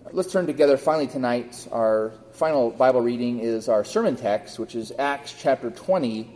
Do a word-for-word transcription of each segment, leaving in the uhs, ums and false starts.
Let's turn together finally tonight. Our final Bible reading is our sermon text, which is Acts chapter twenty.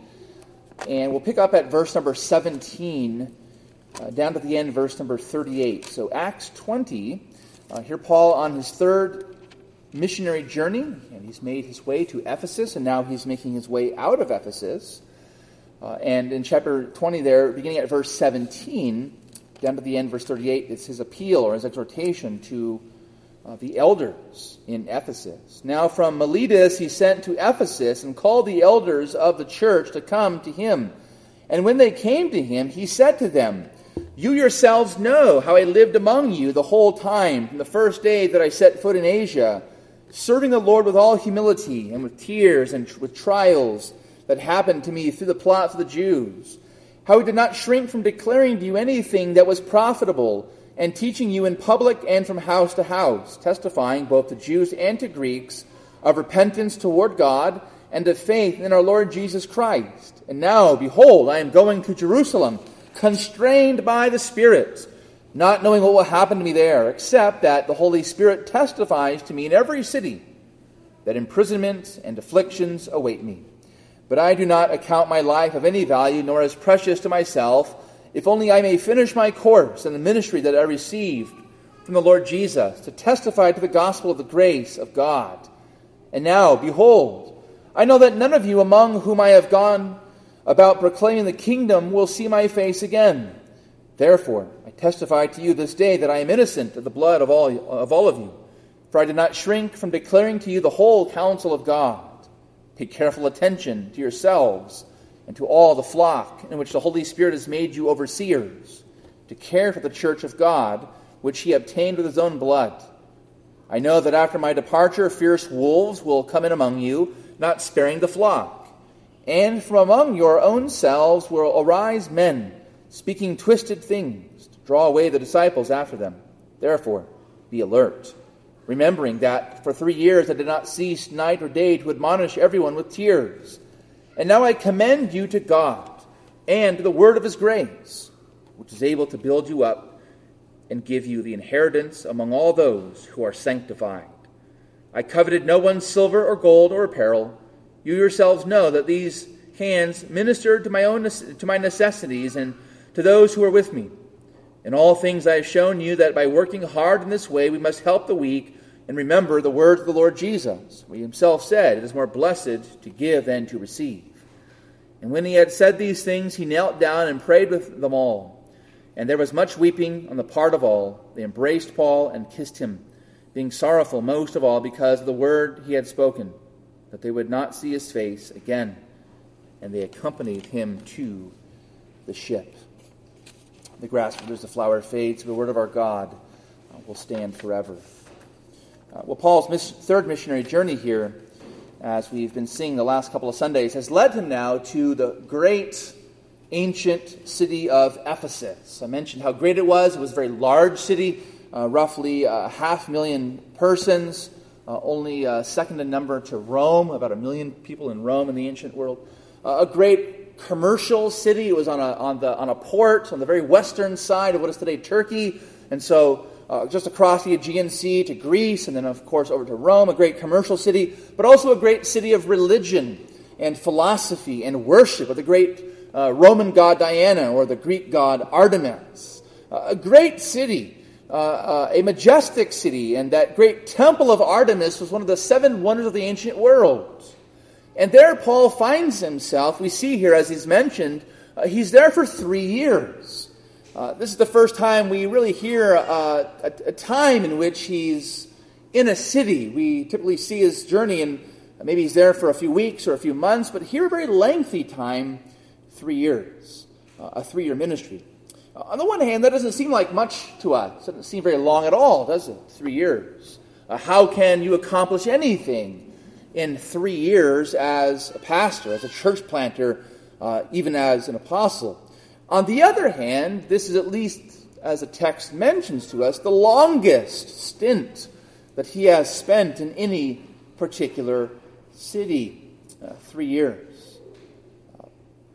And we'll pick up at verse number seventeen, uh, down to the end, verse number thirty-eight. So Acts twenty, uh, here Paul on his third missionary journey, and he's made his way to Ephesus, and now he's making his way out of Ephesus. Uh, and in chapter twenty there, beginning at verse seventeen, down to the end, verse thirty-eight, it's his appeal or his exhortation to uh, the elders in Ephesus. Now from Miletus he sent to Ephesus and called the elders of the church to come to him. And when they came to him, he said to them, "You yourselves know how I lived among you the whole time, from the first day that I set foot in Asia, serving the Lord with all humility and with tears and tr- with trials that happened to me through the plots of the Jews. How I did not shrink from declaring to you anything that was profitable, and teaching you in public and from house to house, testifying both to Jews and to Greeks of repentance toward God and of faith in our Lord Jesus Christ. And now, behold, I am going to Jerusalem, constrained by the Spirit, not knowing what will happen to me there, except that the Holy Spirit testifies to me in every city that imprisonment and afflictions await me. But I do not account my life of any value, nor as precious to myself, if only I may finish my course in the ministry that I received from the Lord Jesus, to testify to the gospel of the grace of God. And now, behold, I know that none of you among whom I have gone about proclaiming the kingdom will see my face again. Therefore, I testify to you this day that I am innocent of the blood of all, of all of you. For I did not shrink from declaring to you the whole counsel of God. Pay careful attention to yourselves and to all the flock in which the Holy Spirit has made you overseers, to care for the church of God, which he obtained with his own blood. I know that after my departure, fierce wolves will come in among you, not sparing the flock. And from among your own selves will arise men, speaking twisted things, to draw away the disciples after them. Therefore, be alert, remembering that for three years I did not cease night or day to admonish everyone with tears. And now I commend you to God and to the word of his grace, which is able to build you up and give you the inheritance among all those who are sanctified. I coveted no one's silver or gold or apparel. You yourselves know that these hands ministered to my own to my necessities and to those who are with me. In all things I have shown you that by working hard in this way we must help the weak and remember the words of the Lord Jesus. He himself said, "It is more blessed to give than to receive." And when he had said these things, he knelt down and prayed with them all. And there was much weeping on the part of all. They embraced Paul and kissed him, being sorrowful most of all because of the word he had spoken, that they would not see his face again. And they accompanied him to the ship. The grass withers, the flower fades, but the word of our God will stand forever. Uh, well, Paul's mis- third missionary journey here, as we've been seeing the last couple of Sundays, has led him now to the great ancient city of Ephesus. I mentioned how great it was. It was a very large city, uh, roughly a half million persons, uh, only uh, second in number to Rome, about a million people in Rome in the ancient world. Uh, a great commercial city. It was on a on the on a port on the very western side of what is today Turkey, and so Uh, just across the Aegean Sea to Greece, and then, of course, over to Rome, a great commercial city, but also a great city of religion and philosophy and worship of the great uh, Roman god Diana or the Greek god Artemis. Uh, a great city, uh, uh, a majestic city, and that great temple of Artemis was one of the seven wonders of the ancient world. And there Paul finds himself, we see here as he's mentioned, uh, he's there for three years. Uh, this is the first time we really hear uh, a, a time in which he's in a city. We typically see his journey, and maybe he's there for a few weeks or a few months, but here a very lengthy time, three years, uh, a three-year ministry. Uh, on the one hand, that doesn't seem like much to us. It doesn't seem very long at all, does it? Three years. Uh, how can you accomplish anything in three years as a pastor, as a church planter, uh, even as an apostle? On the other hand, this is, at least as the text mentions to us, the longest stint that he has spent in any particular city. Uh, three years. Uh,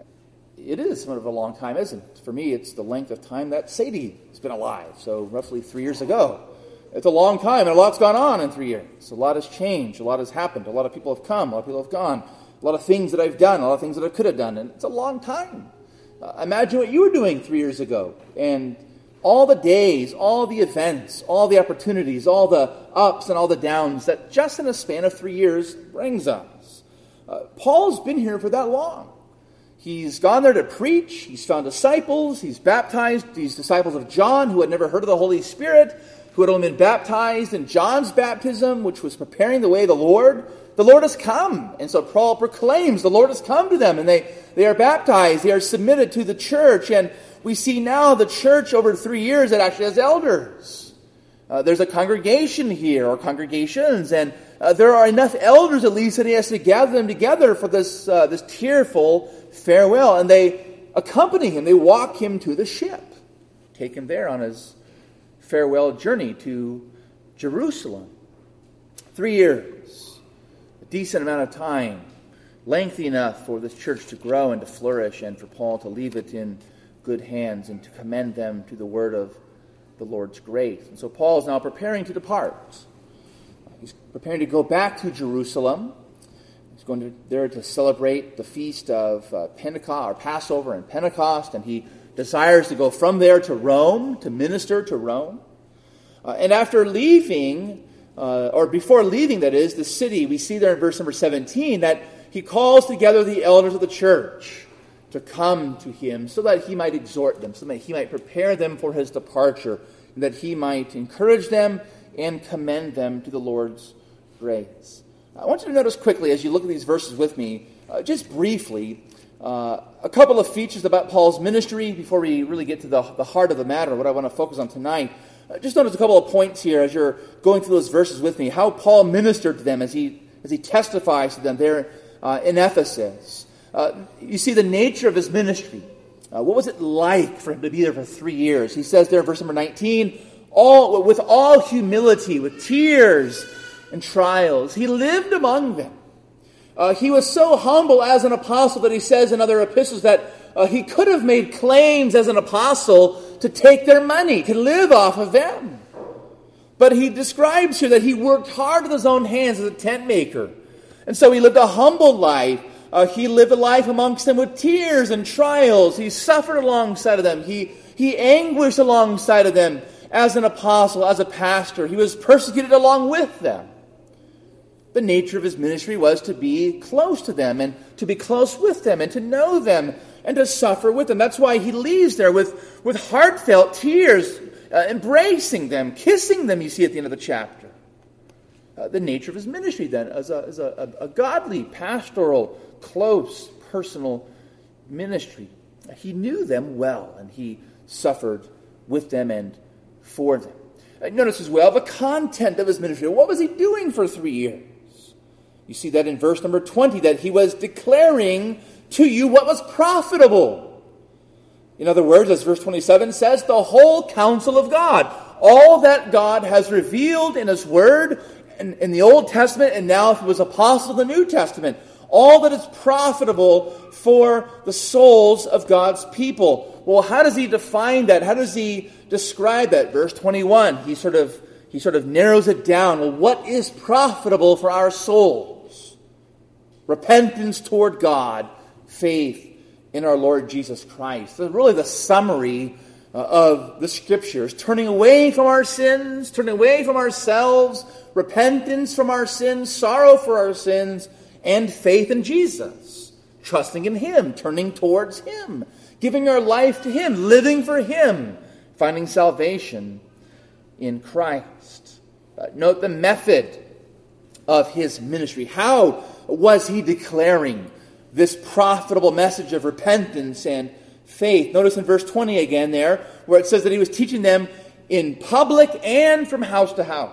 it is somewhat of a long time, isn't it? For me, it's the length of time that Sadie has been alive, so roughly three years ago. It's a long time, and a lot's gone on in three years. A lot has changed. A lot has happened. A lot of people have come. A lot of people have gone. A lot of things that I've done. A lot of things that I could have done. And it's a long time. Uh, imagine what you were doing three years ago. And all the days, all the events, all the opportunities, all the ups and all the downs that just in a span of three years brings us. Uh, Paul's been here for that long. He's gone there to preach. He's found disciples. He's baptized these disciples of John who had never heard of the Holy Spirit, who had only been baptized in John's baptism, which was preparing the way of the Lord. The Lord has come. And so Paul proclaims the Lord has come to them, and they, they are baptized. They are submitted to the church. And we see now the church over three years that actually has elders. Uh, there's a congregation here, or congregations, and uh, there are enough elders at least that he has to gather them together for this, uh, this tearful farewell. And they accompany him. They walk him to the ship, take him there on his farewell journey to Jerusalem. Three years, a decent amount of time, lengthy enough for this church to grow and to flourish, and for Paul to leave it in good hands and to commend them to the word of the Lord's grace. And so Paul is now preparing to depart. He's preparing to go back to Jerusalem. He's going to, there to celebrate the feast of uh, Pentecost, or Passover and Pentecost, and he desires to go from there to Rome, to minister to Rome. Uh, and after leaving, uh, or before leaving, that is, the city, we see there in verse number seventeen that he calls together the elders of the church to come to him so that he might exhort them, so that he might prepare them for his departure, and that he might encourage them and commend them to the Lord's grace. I want you to notice quickly, as you look at these verses with me, uh, just briefly, uh, a couple of features about Paul's ministry before we really get to the, the heart of the matter, what I want to focus on tonight. Uh, just notice a couple of points here as you're going through those verses with me, how Paul ministered to them as he, as he testifies to them there uh, in Ephesus. Uh, you see the nature of his ministry. Uh, what was it like for him to be there for three years? He says there in verse number nineteen, all with all humility, with tears and trials, he lived among them. Uh, he was so humble as an apostle that he says in other epistles that uh, he could have made claims as an apostle to take their money, to live off of them. But he describes here that he worked hard with his own hands as a tent maker. And so he lived a humble life. Uh, he lived a life amongst them with tears and trials. He suffered alongside of them. He, he anguished alongside of them as an apostle, as a pastor. He was persecuted along with them. The nature of his ministry was to be close to them and to be close with them and to know them and to suffer with them. That's why he leaves there with, with heartfelt tears, uh, embracing them, kissing them, you see at the end of the chapter. Uh, the nature of his ministry then as a, as a, a, a godly, pastoral, close, personal ministry. He knew them well, and he suffered with them and for them. Uh, notice as well the content of his ministry. What was he doing for three years? You see that in verse number twenty, that he was declaring to you what was profitable. In other words, as verse twenty-seven says, the whole counsel of God. All that God has revealed in his word in, in the Old Testament, and now if it was apostle in the New Testament. All that is profitable for the souls of God's people. Well, how does he define that? How does he describe that? Verse twenty-one, he sort of he sort of narrows it down. Well, what is profitable for our souls? Repentance toward God, faith in our Lord Jesus Christ. So really the summary uh, of the Scriptures. Turning away from our sins, turning away from ourselves, repentance from our sins, sorrow for our sins, and faith in Jesus, trusting in Him, turning towards Him, giving our life to Him, living for Him, finding salvation in Christ. Uh, note the method of His ministry. How was He declaring this profitable message of repentance and faith? Notice in verse twenty again there, where it says that He was teaching them in public and from house to house.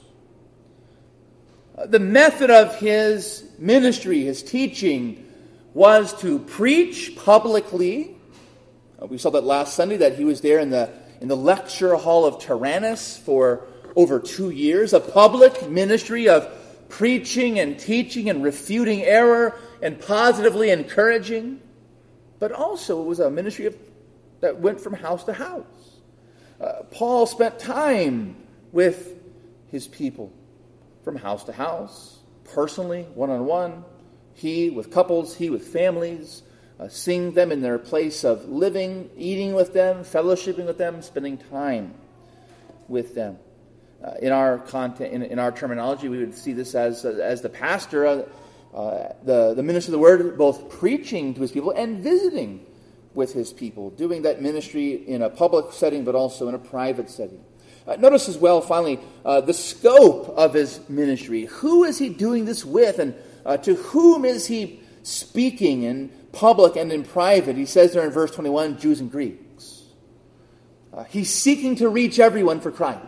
The method of his ministry, his teaching, was to preach publicly. We saw that last Sunday, that he was there in the, in the lecture hall of Tyrannus for over two years. A public ministry of preaching and teaching and refuting error and positively encouraging. But also it was a ministry of, that went from house to house. Uh, Paul spent time with his people from house to house, personally, one-on-one, he with couples, he with families, uh, seeing them in their place of living, eating with them, fellowshipping with them, spending time with them. Uh, in our content, in, in our terminology, we would see this as uh, as the pastor, uh, uh, the the minister of the word, both preaching to his people and visiting with his people, doing that ministry in a public setting, but also in a private setting. Uh, notice as well, finally, uh, the scope of his ministry. Who is he doing this with, and uh, to whom is he speaking in public and in private? He says there in verse twenty-one, Jews and Greeks. Uh, he's seeking to reach everyone for Christ.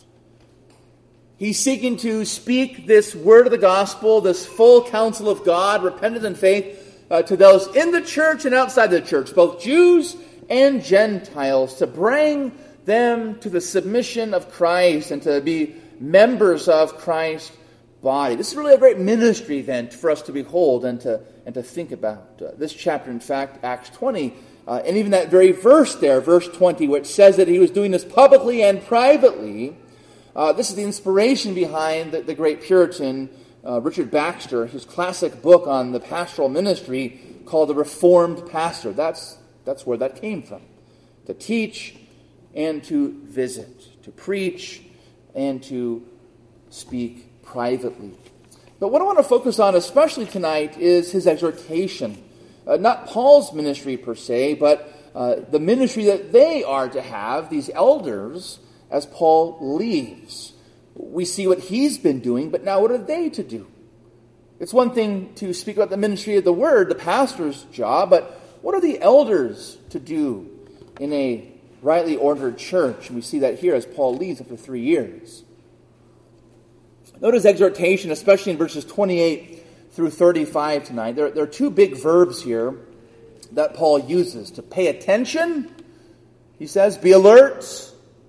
He's seeking to speak this word of the gospel, this full counsel of God, repentance and faith, uh, to those in the church and outside the church, both Jews and Gentiles, to bring them to the submission of Christ and to be members of Christ's body. This is really a great ministry, then, for us to behold and to and to think about. Uh, this chapter, in fact, Acts twenty, uh, and even that very verse there, verse twenty, which says that he was doing this publicly and privately. Uh, this is the inspiration behind the, the great Puritan uh, Richard Baxter, his classic book on the pastoral ministry called The Reformed Pastor. That's, that's where that came from. To teach and to visit, to preach and to speak privately. But what I want to focus on especially tonight is his exhortation. Uh, not Paul's ministry per se, but uh, the ministry that they are to have, these elders, as Paul leaves. We see what he's been doing, but now what are they to do? It's one thing to speak about the ministry of the word, the pastor's job, but what are the elders to do in a rightly ordered church? And we see that here as Paul leaves after three years. Notice exhortation, especially in verses twenty-eight through thirty-five tonight. There, there are two big verbs here that Paul uses. To pay attention, he says, be alert.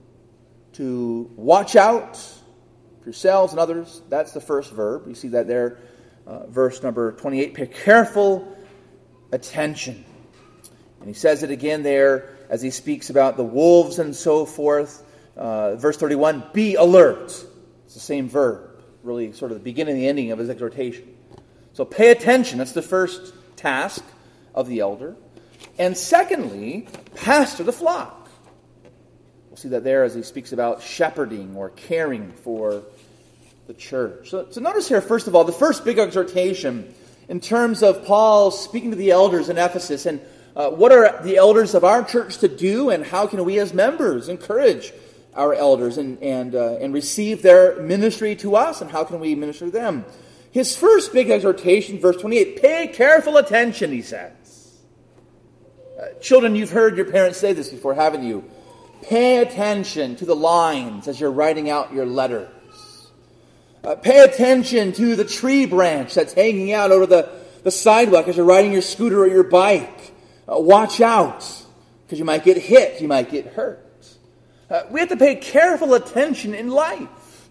To watch out for yourselves and others. That's the first verb. You see that there, uh, verse number twenty-eight. Pay careful attention. And he says it again there as he speaks about the wolves and so forth. Uh, verse thirty-one, be alert. It's the same verb. Really sort of the beginning and the ending of his exhortation. So pay attention. That's the first task of the elder. And secondly, pastor the flock. We'll see that there as he speaks about shepherding or caring for the church. So, so notice here, first of all, the first big exhortation in terms of Paul speaking to the elders in Ephesus. And uh, what are the elders of our church to do, and how can we as members encourage our elders and, and, uh, and receive their ministry to us, and how can we minister to them? His first big exhortation, verse twenty-eight, pay careful attention, he says. Uh, children, you've heard your parents say this before, haven't you? Pay attention to the lines as you're writing out your letters. Uh, pay attention to the tree branch that's hanging out over the, the sidewalk as you're riding your scooter or your bike. Uh, watch out, because you might get hit, you might get hurt. Uh, we have to pay careful attention in life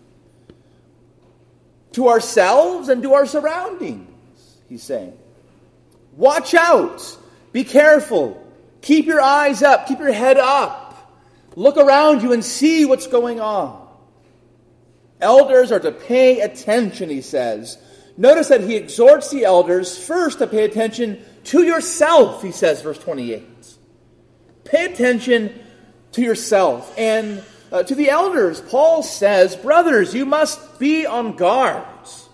to ourselves and to our surroundings, he's saying. Watch out. Be careful. Keep your eyes up. Keep your head up. Look around you and see what's going on. Elders are to pay attention, he says. Notice that he exhorts the elders first to pay attention to yourself, he says, verse twenty-eight. Pay attention to yourself. And uh, to the elders, Paul says, brothers, you must be on guard.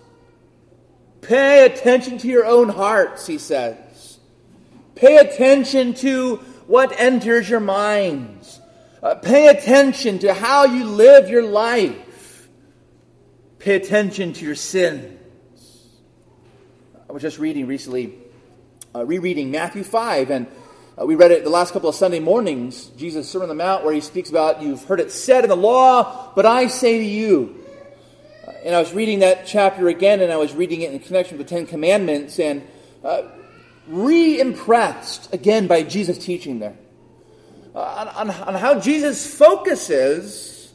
Pay attention to your own hearts, he says. Pay attention to what enters your minds. Uh, pay attention to how you live your life. Pay attention to your sins. I was just reading recently, uh, rereading Matthew five, and uh, we read it the last couple of Sunday mornings, Jesus' Sermon on the Mount, where he speaks about, you've heard it said in the law, but I say to you. Uh, and I was reading that chapter again, and I was reading it in connection with the Ten Commandments, and uh, re-impressed again by Jesus' teaching there. Uh, on, on how Jesus focuses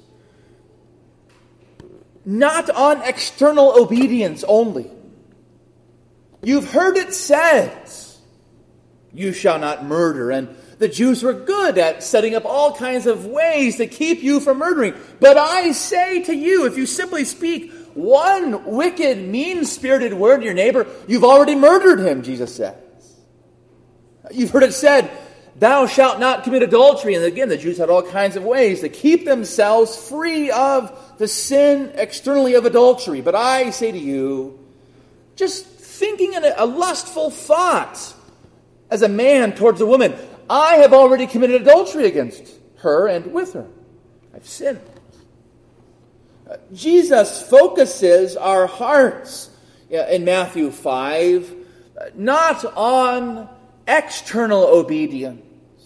not on external obedience only. You've heard it said, you shall not murder, and The Jews were good at setting up all kinds of ways to keep you from murdering. But I say to you, if you simply speak one wicked, mean-spirited word to your neighbor, you've already murdered him, Jesus says. You've heard it said, thou shalt not commit adultery. And again, the Jews had all kinds of ways to keep themselves free of the sin externally of adultery. But I say to you, just thinking in a lustful thought as a man towards a woman, I have already committed adultery against her and with her. I've sinned. Uh, Jesus focuses our hearts uh, in Matthew five uh, not on external obedience,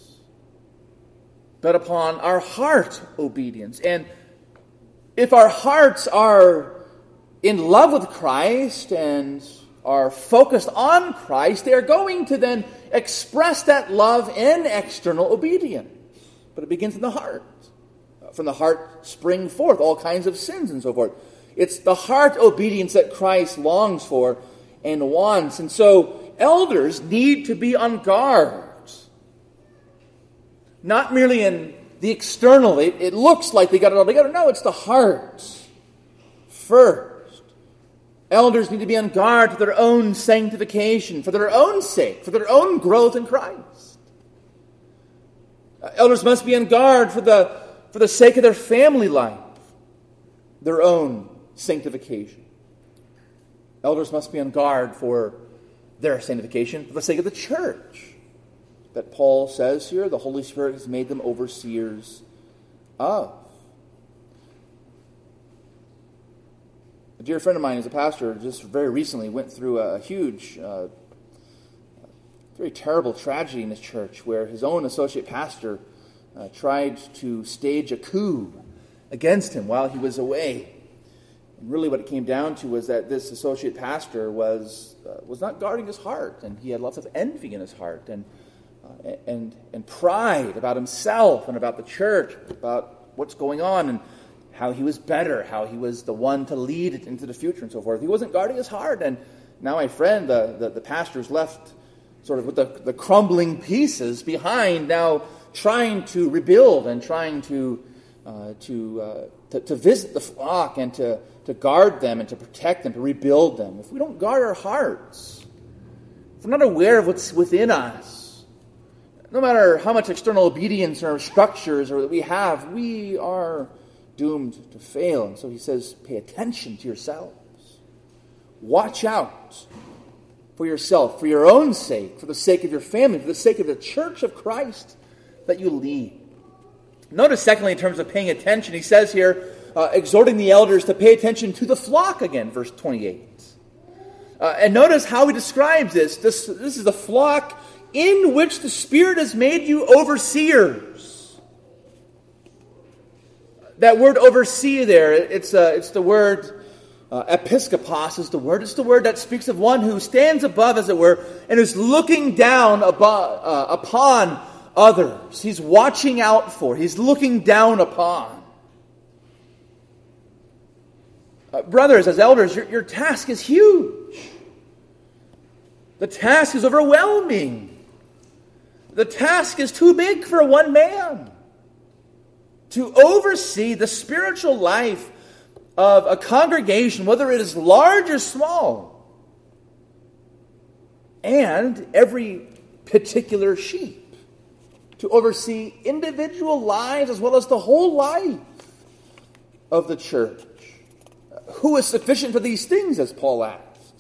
but upon our heart obedience. And if our hearts are in love with Christ and are focused on Christ, they are going to then express that love in external obedience. But it begins in the heart. From the heart spring forth all kinds of sins and so forth. It's the heart obedience that Christ longs for and wants. And so elders need to be on guard. Not merely in the external. It, it looks like they got it all together. No, it's the heart first. Elders need to be on guard for their own sanctification, for their own sake, for their own growth in Christ. Uh, elders must be on guard for the, for the sake of their family life, their own sanctification. Elders must be on guard for their sanctification, for the sake of the church, that Paul says here the Holy Spirit has made them overseers of. A dear friend of mine, as a pastor, just very recently went through a huge, uh, very terrible tragedy in his church where his own associate pastor uh, tried to stage a coup against him while he was away. And really what it came down to was that this associate pastor was uh, was not guarding his heart, and he had lots of envy in his heart and, uh, and, and pride about himself and about the church, about what's going on, and how he was better, how he was the one to lead it into the future and so forth. He wasn't guarding his heart. And now my friend, the, the, the pastor's left sort of with the, the crumbling pieces behind, now trying to rebuild and trying to uh, to, uh, to to visit the flock and to, to guard them and to protect them, to rebuild them. If we don't guard our hearts, if we're not aware of what's within us, no matter how much external obedience or structures or that we have, we are doomed to fail. And so he says, pay attention to yourselves. Watch out for yourself, for your own sake, for the sake of your family, for the sake of the church of Christ that you lead. Notice, secondly, in terms of paying attention, he says here, uh, exhorting the elders to pay attention to the flock again, verse twenty-eight. Uh, and notice how he describes this. this. This is the flock in which the Spirit has made you overseers. That word overseer there, it's uh, it's the word uh, episkopos is the word. It's the word that speaks of one who stands above, as it were, and is looking down above, uh, upon others. He's watching out for. He's looking down upon. Uh, brothers, as elders, your, your task is huge. The task is overwhelming. The task is too big for one man. To oversee the spiritual life of a congregation, whether it is large or small, and every particular sheep. To oversee individual lives as well as the whole life of the church. Who is sufficient for these things, as Paul asks?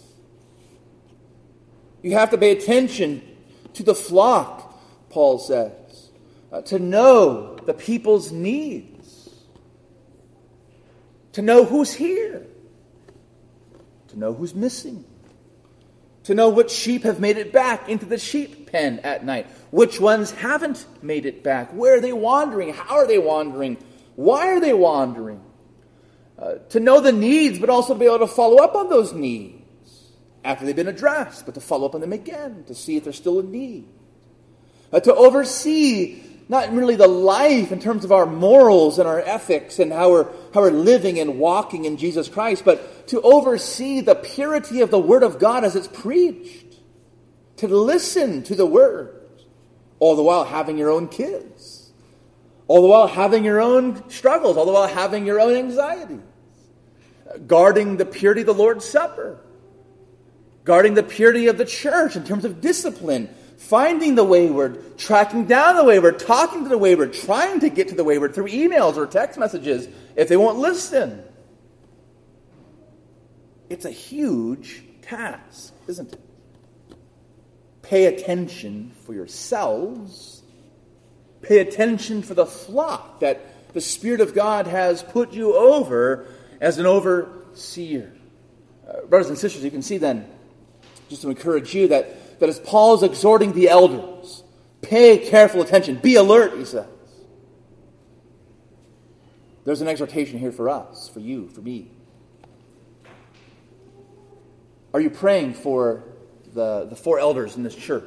You have to pay attention to the flock, Paul says. Uh, to know the people's needs. To know who's here. To know who's missing. To know which sheep have made it back into the sheep pen at night. Which ones haven't made it back. Where are they wandering? How are they wandering? Why are they wandering? Uh, to know the needs, but also to be able to follow up on those needs after they've been addressed. But to follow up on them again to see if there's still a need. Uh, to oversee not merely the life in terms of our morals and our ethics and how we're, how we're living and walking in Jesus Christ, but to oversee the purity of the Word of God as it's preached. To listen to the Word all the while having your own kids, all the while having your own struggles, all the while having your own anxieties, guarding the purity of the Lord's Supper, guarding the purity of the church in terms of discipline, finding the wayward, tracking down the wayward, talking to the wayward, trying to get to the wayward through emails or text messages if they won't listen. It's a huge task, isn't it? Pay attention for yourselves. Pay attention for the flock that the Spirit of God has put you over as an overseer. Uh, brothers and sisters, you can see then, just to encourage you, that, that as Paul is exhorting the elders, pay careful attention, be alert, he says. There's an exhortation here for us, for you, for me. Are you praying for the, the four elders in this church?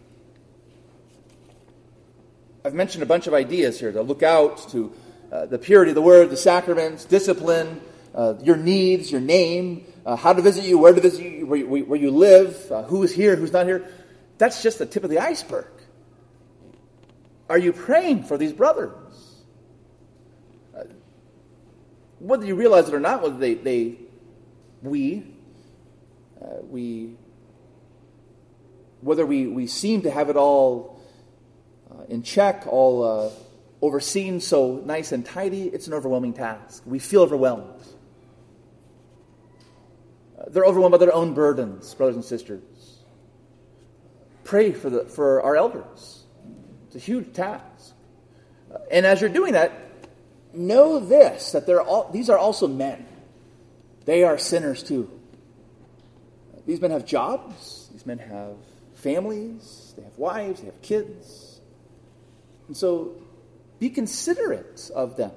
I've mentioned a bunch of ideas here to look out to uh, the purity of the word, the sacraments, discipline, uh, your needs, your name, uh, how to visit you, where to visit you, where you, where you live, uh, who is here, who's not here. That's just the tip of the iceberg. Are you praying for these brothers? Uh, whether you realize it or not, whether they, they we, uh, we, whether we, we seem to have it all uh, in check, all uh, overseen so nice and tidy, it's an overwhelming task. We feel overwhelmed. Uh, they're overwhelmed by their own burdens, brothers and sisters. Pray for the for our elders. It's a huge task. Uh, and as you're doing that, know this, that they're all, these are also men. They are sinners too. Uh, these men have jobs. These men have families. They have wives. They have kids. And so be considerate of them.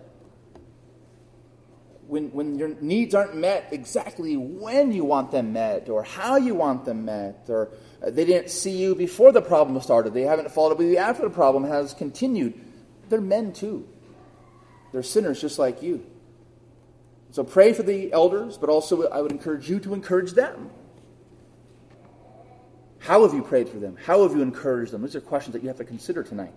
When, when your needs aren't met exactly when you want them met, or how you want them met, or they didn't see you before the problem started, they haven't followed up with you after the problem has continued, they're men too. They're sinners just like you. So pray for the elders, but also I would encourage you to encourage them. How have you prayed for them? How have you encouraged them? These are questions that you have to consider tonight.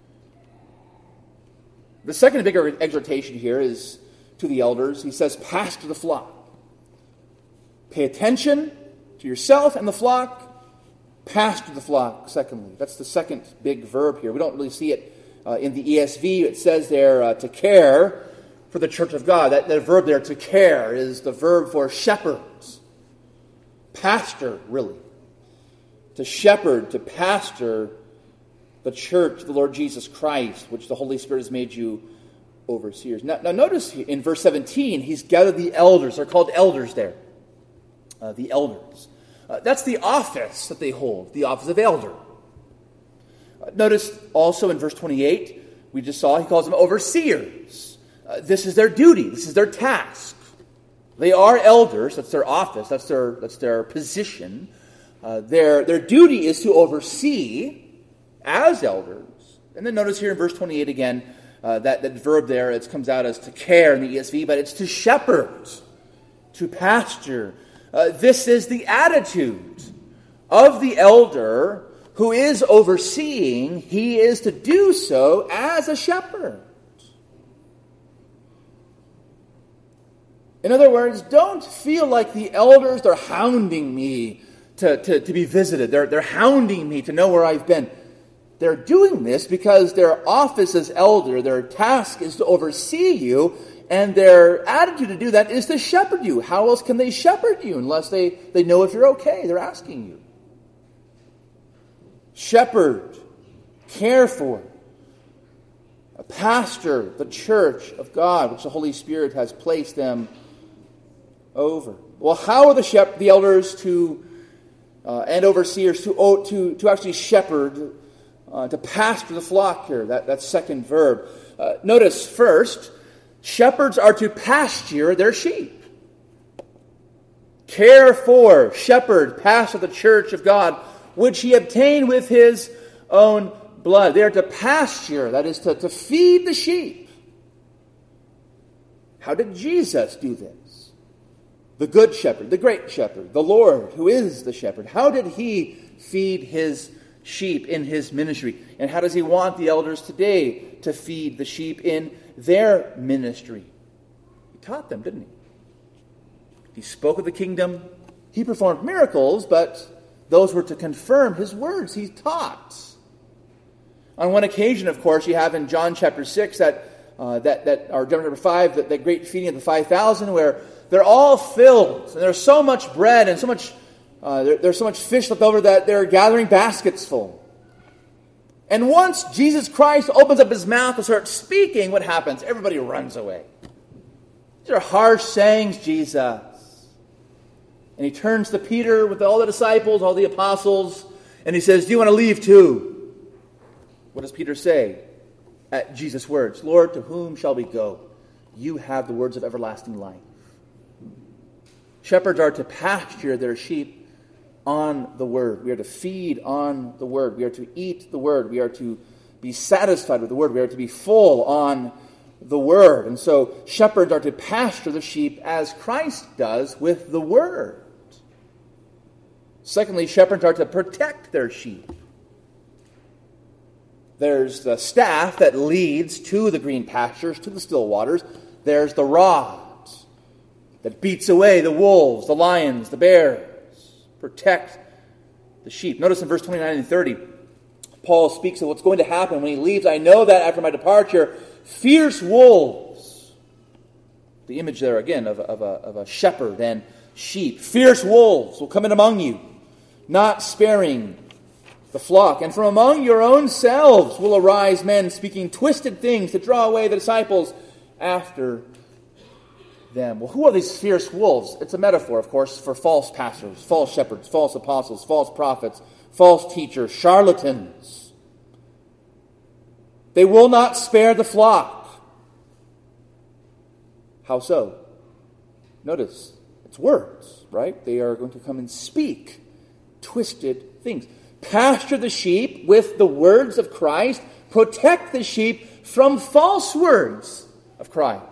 The second bigger exhortation here is to the elders. He says, pastor the flock. Pay attention to yourself and the flock. Pastor the flock, secondly. That's the second big verb here. We don't really see it uh, in the E S V. It says there uh, to care for the church of God. That, that verb there, to care, is the verb for shepherds. Pastor, really. To shepherd, to pastor the church of the Lord Jesus Christ, which the Holy Spirit has made you overseers. Now, now notice in verse seventeen, he's gathered the elders. They're called elders there. Uh, the elders. Uh, that's the office that they hold, the office of elder. Uh, notice also in verse twenty-eight, we just saw he calls them overseers. Uh, this is their duty. This is their task. They are elders. That's their office. That's their, that's their position. Uh, their, their duty is to oversee as elders. And then notice here in verse twenty-eight again, uh, that, that verb there, it comes out as to care in the E S V, but it's to shepherd, to pasture. Uh, this is the attitude of the elder who is overseeing. He is to do so as a shepherd. In other words, don't feel like the elders are hounding me to, to, to be visited. They're, they're hounding me to know where I've been. They're doing this because their office as elder, their task is to oversee you, and their attitude to do that is to shepherd you. How else can they shepherd you unless they, they know if you're okay? They're asking you. Shepherd, care for, pastor the church of God, which the Holy Spirit has placed them over. Well, how are the shep- the elders to uh, and overseers to oh, to to actually shepherd? Uh, to pastor the flock here, that, that second verb. Uh, notice first, shepherds are to pasture their sheep. Care for, shepherd, pastor the church of God, which he obtained with his own blood. They are to pasture, that is to, to feed the sheep. How did Jesus do this? The good shepherd, the great shepherd, the Lord, who is the shepherd. How did he feed his sheep in his ministry? And how does he want the elders today to feed the sheep in their ministry? He taught them, didn't he? He spoke of the kingdom. He performed miracles, but those were to confirm his words. He taught. On one occasion, of course, you have in John chapter six, that, uh, that, that or John chapter five, that, that great feeding of the five thousand, where they're all filled, and there's so much bread and so much, uh, there, there's so much fish left over that they're gathering baskets full. And once Jesus Christ opens up his mouth to start speaking, what happens? Everybody runs away. These are harsh sayings, Jesus. And he turns to Peter with all the disciples, all the apostles, and he says, do you want to leave too? What does Peter say at Jesus' words? Lord, to whom shall we go? You have the words of everlasting life. Shepherds are to pasture their sheep on the Word. We are to feed on the Word. We are to eat the Word. We are to be satisfied with the Word. We are to be full on the Word. And so shepherds are to pasture the sheep as Christ does with the Word. Secondly, shepherds are to protect their sheep. There's the staff that leads to the green pastures, to the still waters. There's the rod that beats away the wolves, the lions, the bears. Protect the sheep. Notice in verse twenty-nine and thirty, Paul speaks of what's going to happen when he leaves. I know that after my departure, fierce wolves, the image there again of, of, a, of a shepherd and sheep, fierce wolves will come in among you, not sparing the flock. And from among your own selves will arise men speaking twisted things to draw away the disciples after them. Well, who are these fierce wolves? It's a metaphor, of course, for false pastors, false shepherds, false apostles, false prophets, false teachers, charlatans. They will not spare the flock. How so? Notice, it's words, right? They are going to come and speak twisted things. Pasture the sheep with the words of Christ. Protect the sheep from false words of Christ.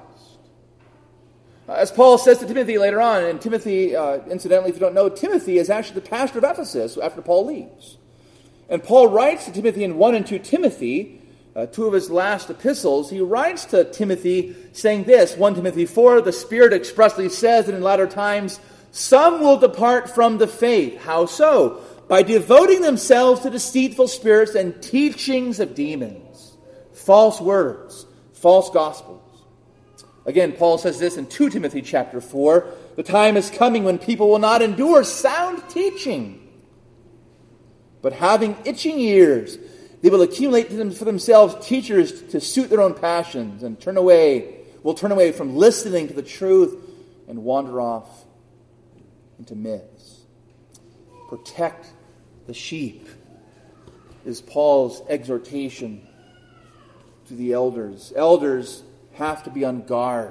As Paul says to Timothy later on, and Timothy, uh, incidentally, if you don't know, Timothy is actually the pastor of Ephesus after Paul leaves. And Paul writes to Timothy in First and Second Timothy, uh, two of his last epistles, he writes to Timothy saying this, First Timothy four, the Spirit expressly says that in latter times some will depart from the faith. How so? By devoting themselves to deceitful spirits and teachings of demons, false words, false gospels. Again, Paul says this in Second Timothy chapter four, the time is coming when people will not endure sound teaching, but having itching ears, they will accumulate for themselves teachers to suit their own passions and turn away, will turn away from listening to the truth and wander off into myths. Protect the sheep is Paul's exhortation to the elders. Elders have to be on guard.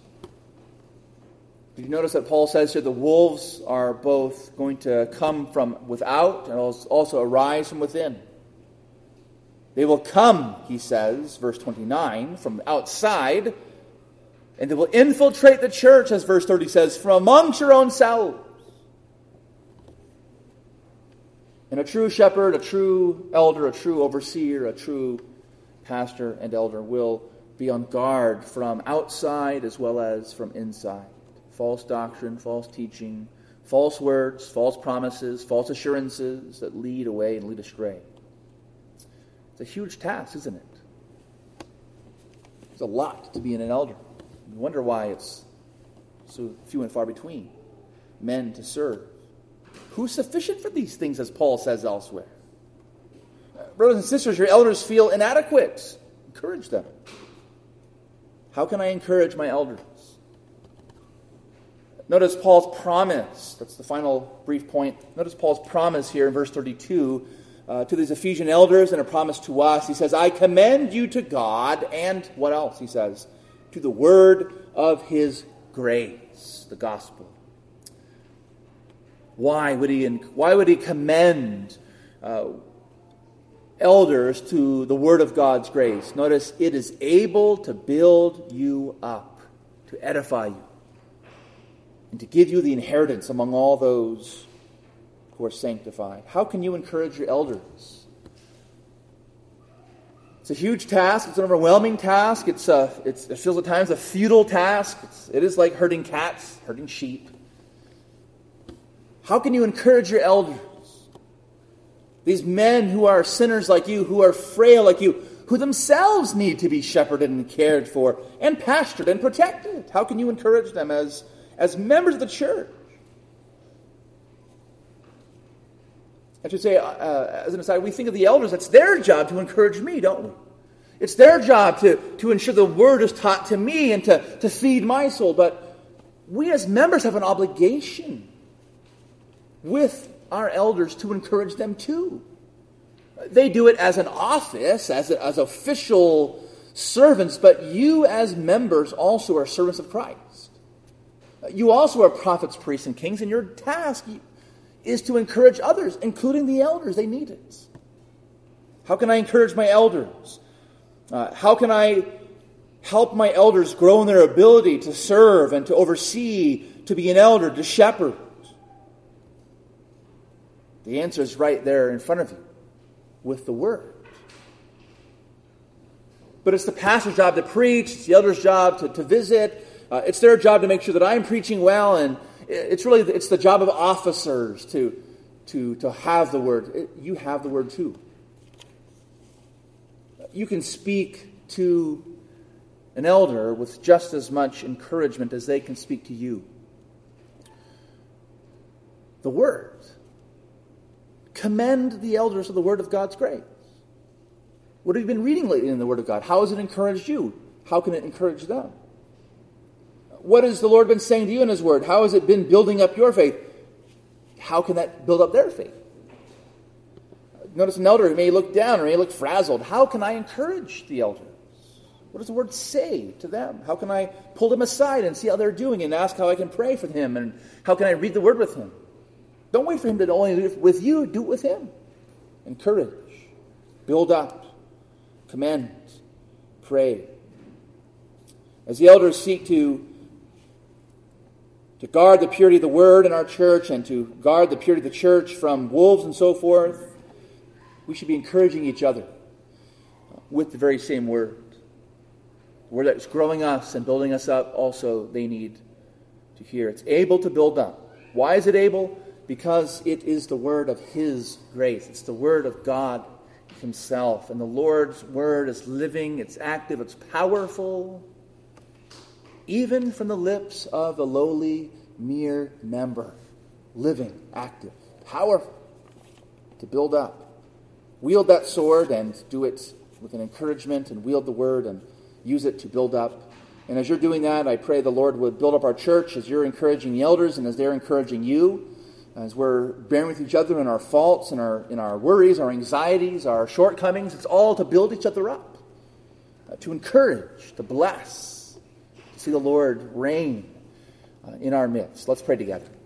Did you notice that Paul says here the wolves are both going to come from without and also arise from within? They will come, he says, verse twenty-nine, from outside, and they will infiltrate the church, as verse thirty says, from amongst your own selves. And a true shepherd, a true elder, a true overseer, a true pastor and elder will be on guard from outside as well as from inside. False doctrine, false teaching, false words, false promises, false assurances that lead away and lead astray. It's a huge task, isn't it? It's a lot to be an elder. You wonder why it's so few and far between men to serve. Who's sufficient for these things, as Paul says elsewhere? Brothers and sisters, your elders feel inadequate. Encourage them. How can I encourage my elders? Notice Paul's promise. That's the final brief point. Notice Paul's promise here in verse thirty-two uh, to these Ephesian elders and a promise to us. He says, I commend you to God and what else? He says, to the word of his grace, the gospel. Why would he, why would he commend uh, elders to the word of God's grace? Notice, it is able to build you up, to edify you, and to give you the inheritance among all those who are sanctified. How can you encourage your elders? It's a huge task. It's an overwhelming task. It's a, it's, it feels at times a futile task. It's, it is like herding cats, herding sheep. How can you encourage your elders? These men who are sinners like you, who are frail like you, who themselves need to be shepherded and cared for and pastured and protected. How can you encourage them as, as members of the church? I should say, uh, as an aside, we think of the elders, it's their job to encourage me, don't we? It's their job to, to ensure the word is taught to me and to, to feed my soul. But we as members have an obligation with our elders to encourage them too. They do it as an office, as, a, as official servants, but you as members also are servants of Christ. You also are prophets, priests, and kings, and your task is to encourage others, including the elders. They need it. How can I encourage my elders? Uh, how can I help my elders grow in their ability to serve and to oversee, to be an elder, to shepherd? The answer is right there in front of you with the Word. But it's the pastor's job to preach. It's the elder's job to, to visit. Uh, it's their job to make sure that I'm preaching well. And it's really it's the job of officers to, to, to have the Word. It, you have the Word too. You can speak to an elder with just as much encouragement as they can speak to you. The Word. Commend the elders of the Word of God's grace. What have you been reading lately in the Word of God? How has it encouraged you? How can it encourage them? What has the Lord been saying to you in His Word? How has it been building up your faith? How can that build up their faith? Notice an elder who may look down or may look frazzled. How can I encourage the elders? What does the Word say to them? How can I pull them aside and see how they're doing and ask how I can pray for him? And how can I read the Word with him? Don't wait for him to only do it with you. Do it with him. Encourage. Build up. Commend. Pray. As the elders seek to, to guard the purity of the Word in our church and to guard the purity of the church from wolves and so forth, we should be encouraging each other with the very same Word. The Word that's growing us and building us up, also they need to hear. It's able to build up. Why is it able? Because it is the Word of His grace. It's the Word of God Himself. And the Lord's Word is living, it's active, it's powerful, even from the lips of a lowly, mere member. Living, active, powerful, to build up. Wield that sword and do it with an encouragement, and wield the Word and use it to build up. And as you're doing that, I pray the Lord would build up our church as you're encouraging the elders and as they're encouraging you. As we're bearing with each other in our faults, in our in our worries, our anxieties, our shortcomings, it's all to build each other up, uh, to encourage, to bless, to see the Lord reign uh, in our midst. Let's pray together.